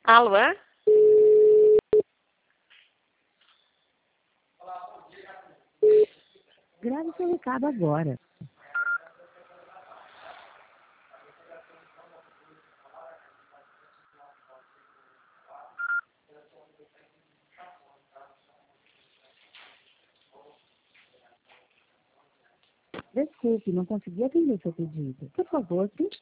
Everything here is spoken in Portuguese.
Alô? Grave seu recado agora. Desculpe, não consegui atender seu pedido. Por favor, tente